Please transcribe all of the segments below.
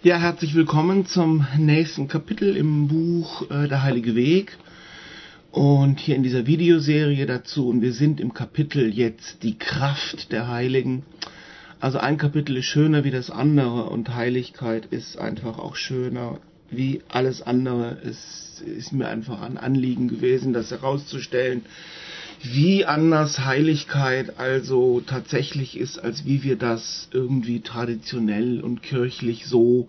Ja, herzlich willkommen zum nächsten Kapitel im Buch Der Heilige Weg und hier in dieser Videoserie dazu. Und wir sind im Kapitel jetzt die Kraft der Heiligen. Also ein Kapitel ist schöner wie das andere und Heiligkeit ist einfach auch schöner wie alles andere. Es ist mir einfach ein Anliegen gewesen, das herauszustellen, wie anders Heiligkeit also tatsächlich ist, als wie wir das irgendwie traditionell und kirchlich so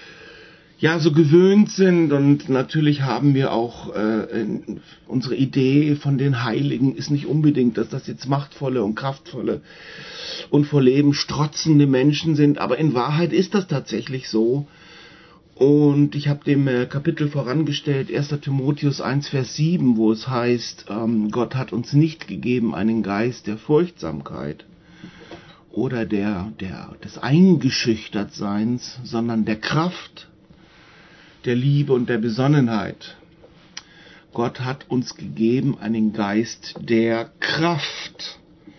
gewöhnt sind. Und natürlich haben wir auch unsere Idee von den Heiligen ist nicht unbedingt, dass das jetzt machtvolle und kraftvolle und vor Leben strotzende Menschen sind, aber in Wahrheit ist das tatsächlich so. Und ich habe dem Kapitel vorangestellt, 1. Timotheus 1, Vers 7, wo es heißt, Gott hat uns nicht gegeben einen Geist der Furchtsamkeit oder des Eingeschüchtertseins, sondern der Kraft, der Liebe und der Besonnenheit. Gott hat uns gegeben einen Geist der Kraft.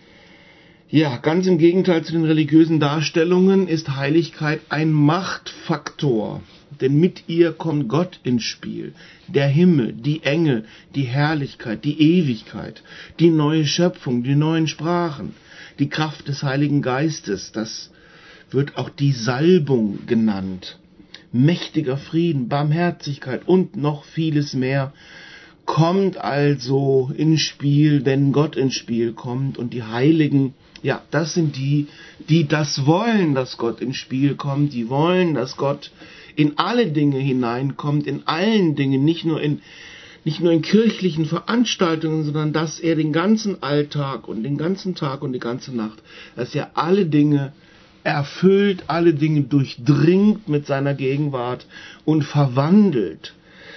Ja, ganz im Gegenteil zu den religiösen Darstellungen ist Heiligkeit ein Machtfaktor. Denn mit ihr kommt Gott ins Spiel. Der Himmel, die Engel, die Herrlichkeit, die Ewigkeit, die neue Schöpfung, die neuen Sprachen, die Kraft des Heiligen Geistes. Das wird auch die Salbung genannt. Mächtiger Frieden, Barmherzigkeit und noch vieles mehr kommt also ins Spiel, wenn Gott ins Spiel kommt. Und die Heiligen, ja, das sind die das wollen, dass Gott ins Spiel kommt. Die wollen, dass Gott in alle Dinge hineinkommt, in allen Dingen, nicht nur in kirchlichen Veranstaltungen, sondern dass er den ganzen Alltag und den ganzen Tag und die ganze Nacht, dass er alle Dinge erfüllt, alle Dinge durchdringt mit seiner Gegenwart und verwandelt,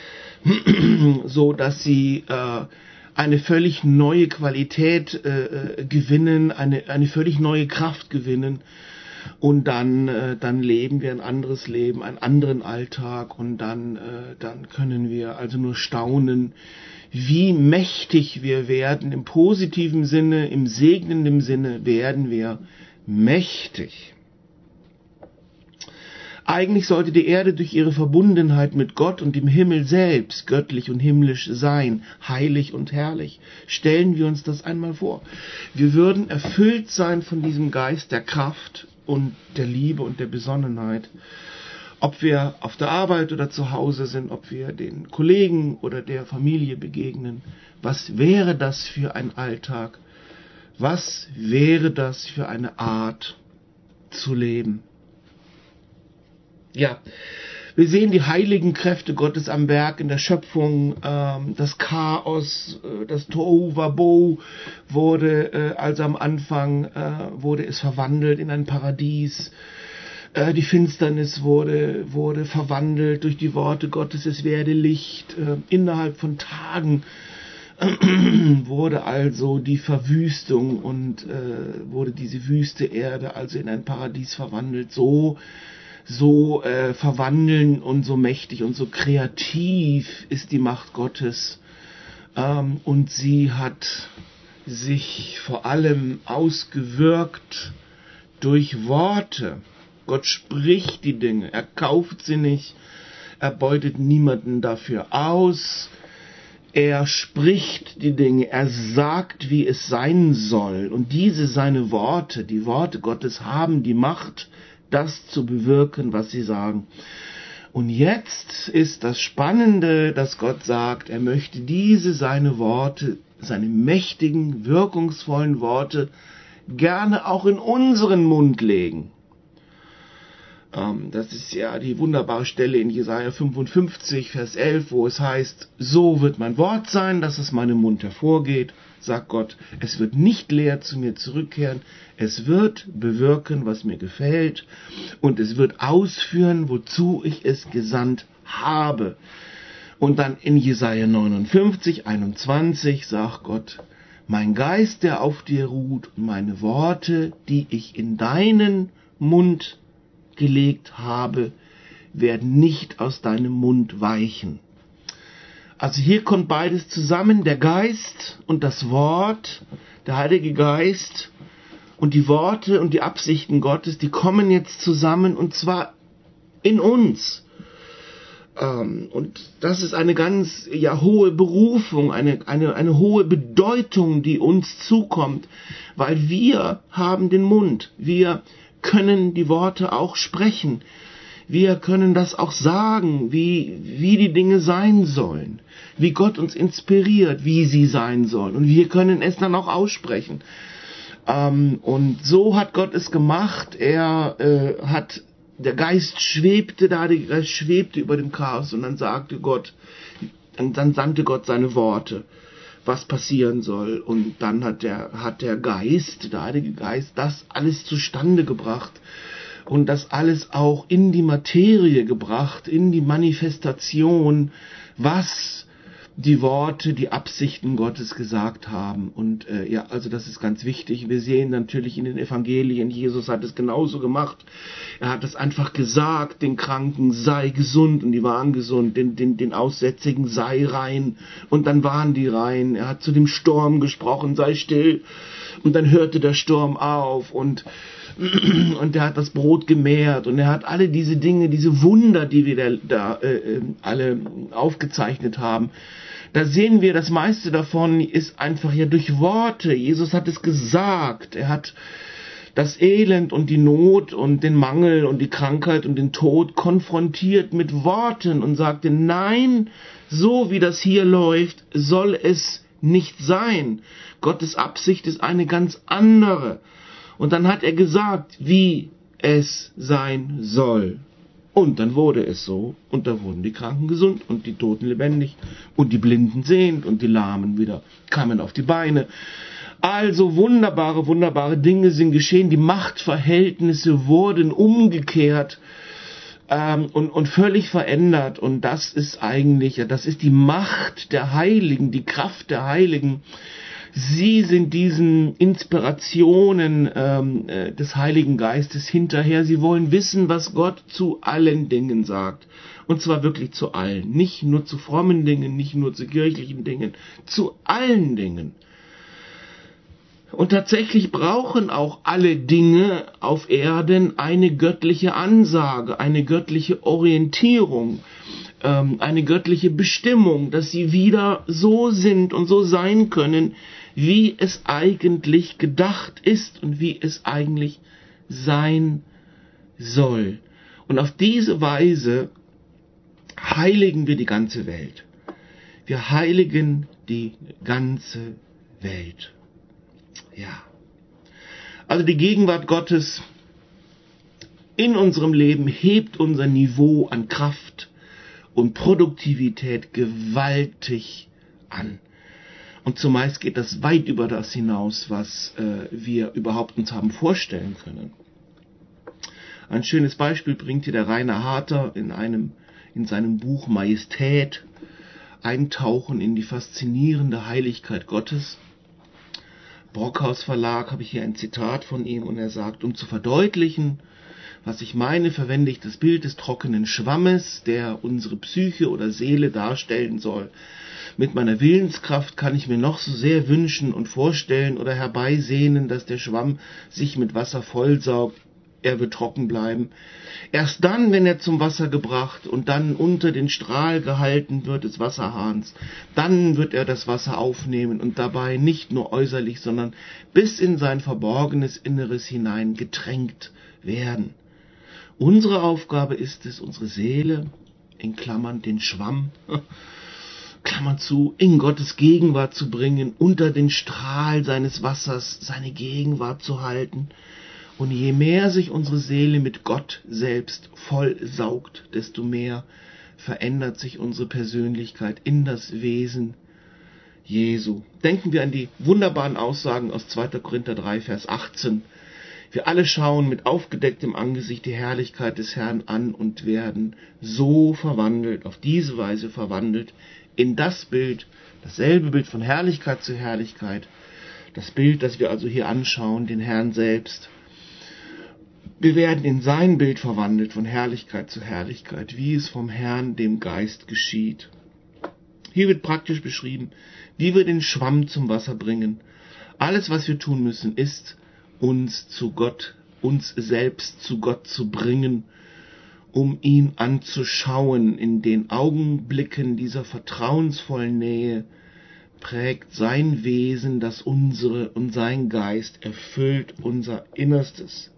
so dass sie eine völlig neue Qualität gewinnen, eine völlig neue Kraft gewinnen. Und dann leben wir ein anderes Leben, einen anderen Alltag und dann können wir also nur staunen, wie mächtig wir werden. Im positiven Sinne, im segnenden Sinne werden wir mächtig. Eigentlich sollte die Erde durch ihre Verbundenheit mit Gott und dem Himmel selbst göttlich und himmlisch sein, heilig und herrlich. Stellen wir uns das einmal vor. Wir würden erfüllt sein von diesem Geist der Kraft und der Liebe und der Besonnenheit. Ob wir auf der Arbeit oder zu Hause sind, ob wir den Kollegen oder der Familie begegnen. Was wäre das für ein Alltag? Was wäre das für eine Art zu leben? Ja, wir sehen die heiligen Kräfte Gottes am Werk in der Schöpfung, das Chaos, das Tohu Wabohu wurde, also am Anfang wurde es verwandelt in ein Paradies. Die Finsternis wurde verwandelt durch die Worte Gottes, es werde Licht. Innerhalb von Tagen wurde also die Verwüstung und wurde diese wüste Erde also in ein Paradies verwandelt. So verwandeln und so mächtig und so kreativ ist die Macht Gottes. Und sie hat sich vor allem ausgewirkt durch Worte. Gott spricht die Dinge, er kauft sie nicht, er beutet niemanden dafür aus. Er spricht die Dinge, er sagt, wie es sein soll. Und seine Worte, die Worte Gottes haben die Macht, das zu bewirken, was sie sagen. Und jetzt ist das Spannende, dass Gott sagt, er möchte seine Worte, seine mächtigen, wirkungsvollen Worte gerne auch in unseren Mund legen. Das ist ja die wunderbare Stelle in Jesaja 55, Vers 11, wo es heißt, so wird mein Wort sein, dass es meinem Mund hervorgeht, sagt Gott, es wird nicht leer zu mir zurückkehren, es wird bewirken, was mir gefällt, und es wird ausführen, wozu ich es gesandt habe. Und dann in Jesaja 59, 21 sagt Gott, mein Geist, der auf dir ruht, und meine Worte, die ich in deinen Mund gelegt habe, werden nicht aus deinem Mund weichen. Also hier kommt beides zusammen, der Geist und das Wort, der Heilige Geist und die Worte und die Absichten Gottes, die kommen jetzt zusammen und zwar in uns. Und das ist eine ganz hohe Berufung, eine hohe Bedeutung, die uns zukommt, weil wir haben den Mund, wir können die Worte auch sprechen, wir können das auch sagen, wie die Dinge sein sollen, wie Gott uns inspiriert, wie sie sein sollen, und wir können es dann auch aussprechen. Und so hat Gott es gemacht. Der Geist schwebte über dem Chaos, und dann sandte Gott seine Worte, was passieren soll. Und dann hat der Heilige Geist, das alles zustande gebracht und das alles auch in die Materie gebracht, in die Manifestation, was die Worte, die Absichten Gottes gesagt haben. Und also das ist ganz wichtig. Wir sehen natürlich in den Evangelien, Jesus hat es genauso gemacht. Er hat es einfach gesagt, den Kranken sei gesund, und die waren gesund, den Aussätzigen sei rein, und dann waren die rein. Er hat zu dem Sturm gesprochen, sei still, und dann hörte der Sturm auf, und er hat das Brot gemehrt, und er hat alle diese Dinge, diese Wunder, die wir da alle aufgezeichnet haben. Da sehen wir, das meiste davon ist einfach durch Worte. Jesus hat es gesagt. Er hat das Elend und die Not und den Mangel und die Krankheit und den Tod konfrontiert mit Worten und sagte, nein, so wie das hier läuft, soll es nicht sein. Gottes Absicht ist eine ganz andere. Und dann hat er gesagt, wie es sein soll. Und dann wurde es so, und da wurden die Kranken gesund und die Toten lebendig und die Blinden sehend und die Lahmen wieder kamen auf die Beine. Also wunderbare Dinge sind geschehen. Die Machtverhältnisse wurden umgekehrt und völlig verändert. Und das ist die Macht der Heiligen, die Kraft der Heiligen. Sie sind diesen Inspirationen des Heiligen Geistes hinterher. Sie wollen wissen, was Gott zu allen Dingen sagt. Und zwar wirklich zu allen. Nicht nur zu frommen Dingen, nicht nur zu kirchlichen Dingen. Zu allen Dingen. Und tatsächlich brauchen auch alle Dinge auf Erden eine göttliche Ansage, eine göttliche Orientierung, eine göttliche Bestimmung, dass sie wieder so sind und so sein können, wie es eigentlich gedacht ist und wie es eigentlich sein soll. Und auf diese Weise heiligen wir die ganze Welt. Wir heiligen die ganze Welt. Ja. Also die Gegenwart Gottes in unserem Leben hebt unser Niveau an Kraft und Produktivität gewaltig an. Und zumeist geht das weit über das hinaus, was wir überhaupt uns haben vorstellen können. Ein schönes Beispiel bringt hier der Rainer Harter in seinem Buch Majestät, Eintauchen in die faszinierende Heiligkeit Gottes. Brockhaus Verlag, habe ich hier ein Zitat von ihm, und er sagt, um zu verdeutlichen, was ich meine, verwende ich das Bild des trockenen Schwammes, der unsere Psyche oder Seele darstellen soll. Mit meiner Willenskraft kann ich mir noch so sehr wünschen und vorstellen oder herbeisehnen, dass der Schwamm sich mit Wasser vollsaugt. Er wird trocken bleiben. Erst dann, wenn er zum Wasser gebracht und dann unter den Strahl gehalten wird des Wasserhahns, dann wird er das Wasser aufnehmen und dabei nicht nur äußerlich, sondern bis in sein verborgenes Inneres hinein getränkt werden. Unsere Aufgabe ist es, unsere Seele, in Klammern den Schwamm, Klammern zu, in Gottes Gegenwart zu bringen, unter den Strahl seines Wassers seine Gegenwart zu halten. Und je mehr sich unsere Seele mit Gott selbst vollsaugt, desto mehr verändert sich unsere Persönlichkeit in das Wesen Jesu. Denken wir an die wunderbaren Aussagen aus 2. Korinther 3, Vers 18. Wir alle schauen mit aufgedecktem Angesicht die Herrlichkeit des Herrn an und werden so verwandelt, auf diese Weise verwandelt, in das Bild, dasselbe Bild von Herrlichkeit zu Herrlichkeit, das Bild, das wir also hier anschauen, den Herrn selbst. Wir werden in sein Bild verwandelt, von Herrlichkeit zu Herrlichkeit, wie es vom Herrn, dem Geist, geschieht. Hier wird praktisch beschrieben, wie wir den Schwamm zum Wasser bringen. Alles, was wir tun müssen, ist, uns selbst zu Gott zu bringen um ihn anzuschauen. In den Augenblicken dieser vertrauensvollen Nähe prägt sein Wesen das unsere und sein Geist erfüllt unser Innerstes.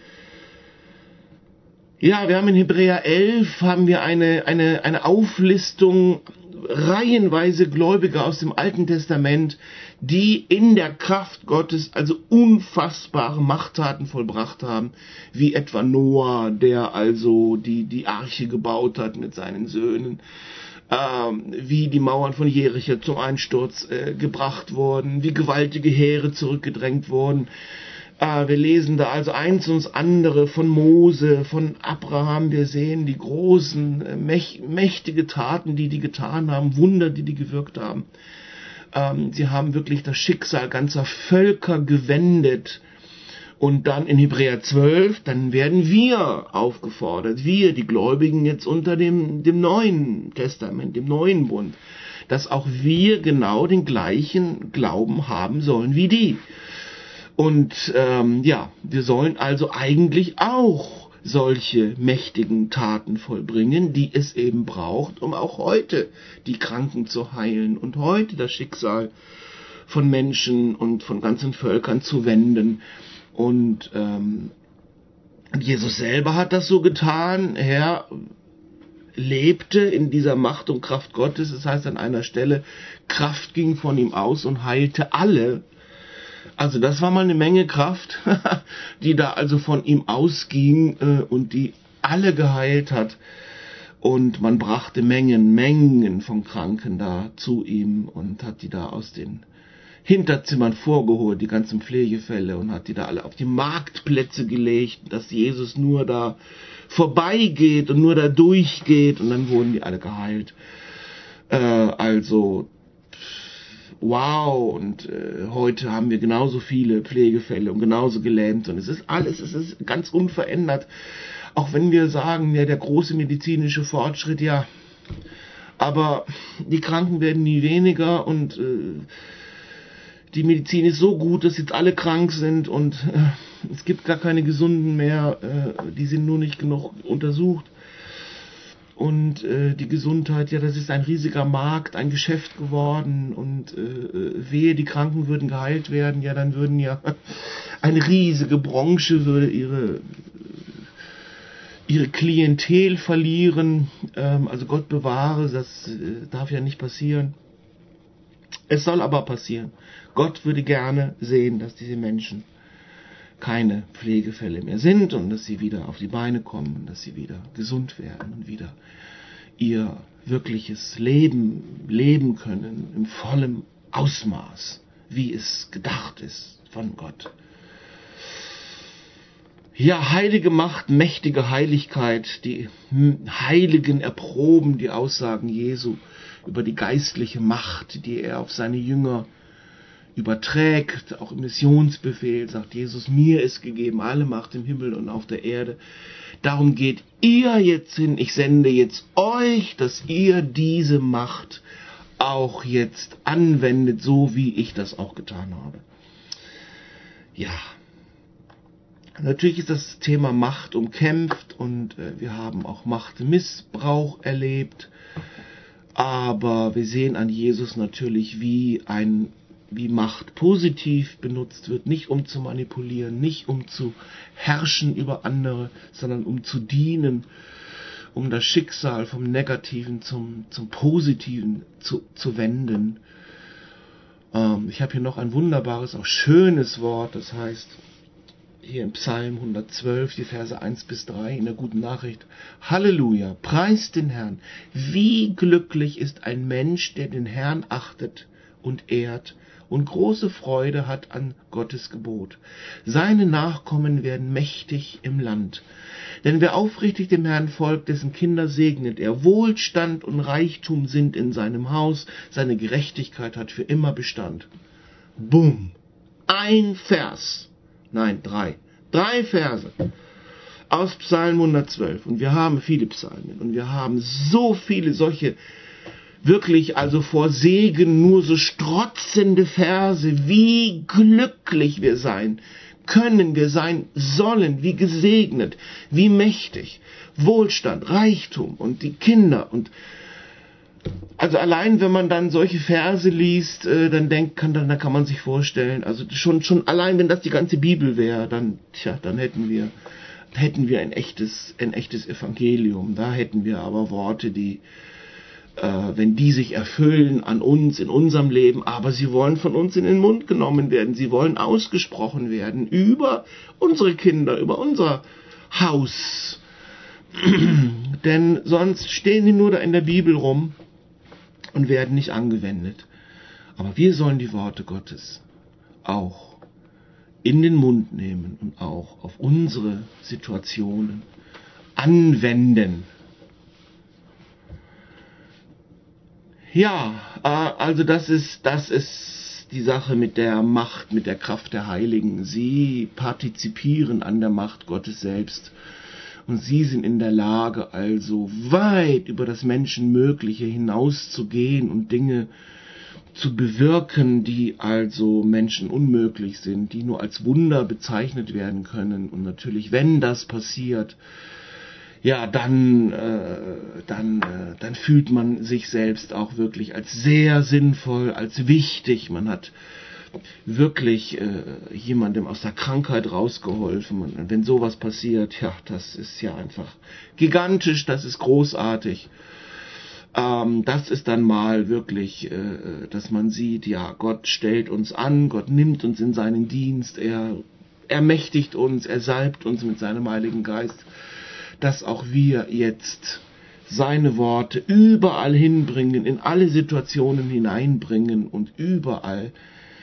Ja, wir haben in Hebräer 11 eine Auflistung reihenweise Gläubiger aus dem Alten Testament, die in der Kraft Gottes also unfassbare Machttaten vollbracht haben, wie etwa Noah, der also die Arche gebaut hat mit seinen Söhnen, wie die Mauern von Jericho zum Einsturz gebracht wurden, wie gewaltige Heere zurückgedrängt wurden. Wir lesen da also eins und das andere von Mose, von Abraham. Wir sehen die großen, mächtige Taten, die getan haben, Wunder, die gewirkt haben. Sie haben wirklich das Schicksal ganzer Völker gewendet. Und dann in Hebräer 12, dann werden wir aufgefordert, wir, die Gläubigen jetzt unter dem Neuen Testament, dem Neuen Bund, dass auch wir genau den gleichen Glauben haben sollen wie die. Und wir sollen also eigentlich auch solche mächtigen Taten vollbringen, die es eben braucht, um auch heute die Kranken zu heilen und heute das Schicksal von Menschen und von ganzen Völkern zu wenden. Und Jesus selber hat das so getan. Er lebte in dieser Macht und Kraft Gottes. Das heißt an einer Stelle, Kraft ging von ihm aus und heilte alle. Also das war mal eine Menge Kraft, die da also von ihm ausging und die alle geheilt hat. Und man brachte Mengen von Kranken da zu ihm und hat die da aus den Hinterzimmern vorgeholt, die ganzen Pflegefälle, und hat die da alle auf die Marktplätze gelegt, dass Jesus nur da vorbeigeht und nur da durchgeht, und dann wurden die alle geheilt. Wow, und heute haben wir genauso viele Pflegefälle und genauso gelähmt, und es ist ganz unverändert, auch wenn wir sagen, ja, der große medizinische Fortschritt, ja, aber die Kranken werden nie weniger, und die Medizin ist so gut, dass jetzt alle krank sind, und es gibt gar keine Gesunden mehr, die sind nur nicht genug untersucht. Und die Gesundheit, ja, das ist ein riesiger Markt, ein Geschäft geworden, und wehe, die Kranken würden geheilt werden, ja, dann würden ja eine riesige Branche würde ihre Klientel verlieren. Also Gott bewahre, das darf ja nicht passieren. Es soll aber passieren. Gott würde gerne sehen, dass diese Menschen keine Pflegefälle mehr sind und dass sie wieder auf die Beine kommen, dass sie wieder gesund werden und wieder ihr wirkliches Leben leben können im vollen Ausmaß, wie es gedacht ist von Gott. Ja, heilige Macht, mächtige Heiligkeit, die Heiligen erproben die Aussagen Jesu über die geistliche Macht, die er auf seine Jünger überträgt. Auch im Missionsbefehl sagt Jesus, mir ist gegeben alle Macht im Himmel und auf der Erde. Darum geht ihr jetzt hin, ich sende jetzt euch, dass ihr diese Macht auch jetzt anwendet, so wie ich das auch getan habe. Ja, natürlich ist das Thema Macht umkämpft, und wir haben auch Machtmissbrauch erlebt, aber wir sehen an Jesus natürlich, wie Macht positiv benutzt wird, nicht um zu manipulieren, nicht um zu herrschen über andere, sondern um zu dienen, um das Schicksal vom Negativen zum Positiven zu wenden. Ich habe hier noch ein wunderbares, auch schönes Wort, das heißt hier im Psalm 112, die Verse 1-3 in der Guten Nachricht: Halleluja, preist den Herrn, wie glücklich ist ein Mensch, der den Herrn achtet und ehrt und große Freude hat an Gottes Gebot. Seine Nachkommen werden mächtig im Land. Denn wer aufrichtig dem Herrn folgt, dessen Kinder segnet er. Wohlstand und Reichtum sind in seinem Haus, seine Gerechtigkeit hat für immer Bestand. Bumm! Ein Vers. Nein, drei. 3 Verse aus Psalm 112. Und wir haben viele Psalmen. Und wir haben so viele solche wirklich also vor Segen nur so strotzende Verse, wie glücklich wir sein können wir sein sollen, wie gesegnet, wie mächtig, Wohlstand, Reichtum und die Kinder und also allein, wenn man dann solche Verse liest, dann kann man sich vorstellen, also schon allein, wenn das die ganze Bibel wäre, dann hätten wir ein echtes Evangelium. Da hätten wir aber Worte, die, wenn die sich erfüllen an uns, in unserem Leben, aber sie wollen von uns in den Mund genommen werden, sie wollen ausgesprochen werden über unsere Kinder, über unser Haus. Denn sonst stehen die nur da in der Bibel rum und werden nicht angewendet. Aber wir sollen die Worte Gottes auch in den Mund nehmen und auch auf unsere Situationen anwenden. Ja, also das ist die Sache mit der Macht, mit der Kraft der Heiligen. Sie partizipieren an der Macht Gottes selbst. Und sie sind in der Lage, also weit über das Menschenmögliche hinauszugehen und Dinge zu bewirken, die also Menschen unmöglich sind, die nur als Wunder bezeichnet werden können. Und natürlich, wenn das passiert, ja, dann fühlt man sich selbst auch wirklich als sehr sinnvoll, als wichtig. Man hat wirklich jemandem aus der Krankheit rausgeholfen. Und wenn sowas passiert, ja, das ist ja einfach gigantisch, das ist großartig. Das ist dann mal wirklich, dass man sieht, ja, Gott stellt uns an, Gott nimmt uns in seinen Dienst, er ermächtigt uns, er salbt uns mit seinem Heiligen Geist, dass auch wir jetzt seine Worte überall hinbringen, in alle Situationen hineinbringen und überall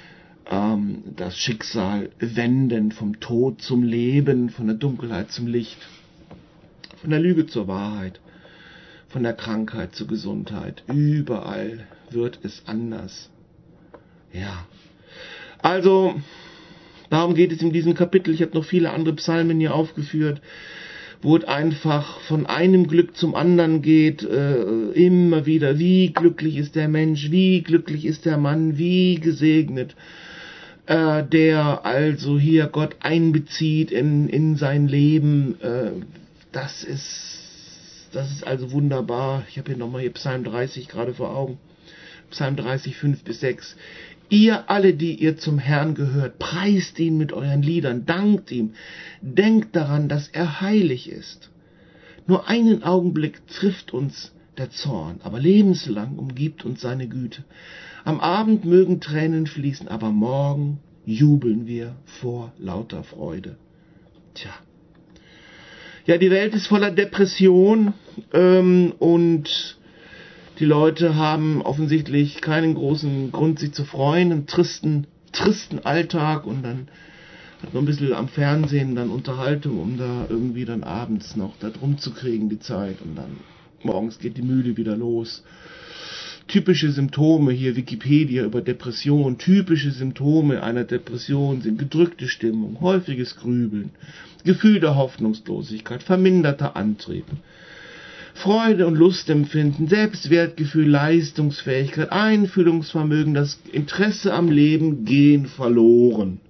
das Schicksal wenden, vom Tod zum Leben, von der Dunkelheit zum Licht, von der Lüge zur Wahrheit, von der Krankheit zur Gesundheit. Überall wird es anders. Ja, also darum geht es in diesem Kapitel. Ich habe noch viele andere Psalmen hier aufgeführt, wo es einfach von einem Glück zum anderen geht, immer wieder, wie glücklich ist der Mensch, wie glücklich ist der Mann, wie gesegnet, der also hier Gott einbezieht in sein Leben. Das ist also wunderbar. Ich habe hier nochmal Psalm 30 gerade vor Augen. Psalm 30, 5-6. Ihr alle, die ihr zum Herrn gehört, preist ihn mit euren Liedern, dankt ihm, denkt daran, dass er heilig ist. Nur einen Augenblick trifft uns der Zorn, aber lebenslang umgibt uns seine Güte. Am Abend mögen Tränen fließen, aber morgen jubeln wir vor lauter Freude. Tja. Ja, die Welt ist voller Depression und die Leute haben offensichtlich keinen großen Grund, sich zu freuen, einen tristen Alltag und dann hat man ein bisschen am Fernsehen dann Unterhaltung, um da irgendwie dann abends noch da drum zu kriegen, die Zeit, und dann morgens geht die Mühle wieder los. Typische Symptome, hier Wikipedia über Depression, typische Symptome einer Depression sind gedrückte Stimmung, häufiges Grübeln, Gefühl der Hoffnungslosigkeit, verminderter Antrieb, Freude und Lustempfinden, Selbstwertgefühl, Leistungsfähigkeit, Einfühlungsvermögen, das Interesse am Leben gehen verloren.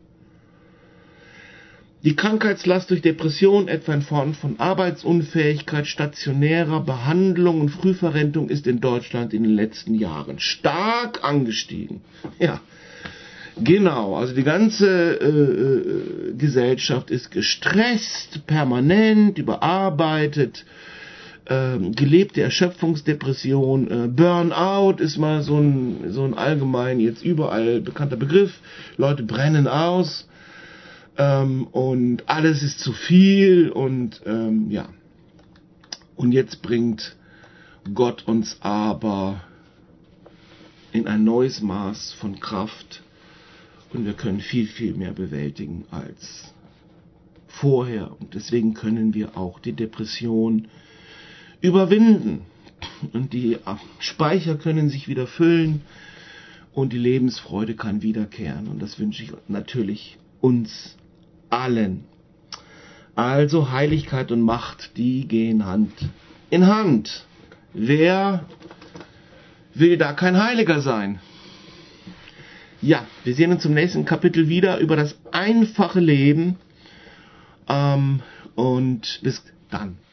Die Krankheitslast durch Depression, etwa in Form von Arbeitsunfähigkeit, stationärer Behandlung und Frühverrentung, ist in Deutschland in den letzten Jahren stark angestiegen. Ja, genau, also die ganze Gesellschaft ist gestresst, permanent, überarbeitet, gelebte Erschöpfungsdepression, Burnout ist mal so ein allgemein jetzt überall bekannter Begriff. Leute brennen aus. Und alles ist zu viel und ja. Und jetzt bringt Gott uns aber in ein neues Maß von Kraft und wir können viel, viel mehr bewältigen als vorher. Und deswegen können wir auch die Depression überwinden. Und die Speicher können sich wieder füllen und die Lebensfreude kann wiederkehren. Und das wünsche ich natürlich uns allen. Also Heiligkeit und Macht, die gehen Hand in Hand. Wer will da kein Heiliger sein? Ja, wir sehen uns im nächsten Kapitel wieder über das einfache Leben. Und bis dann.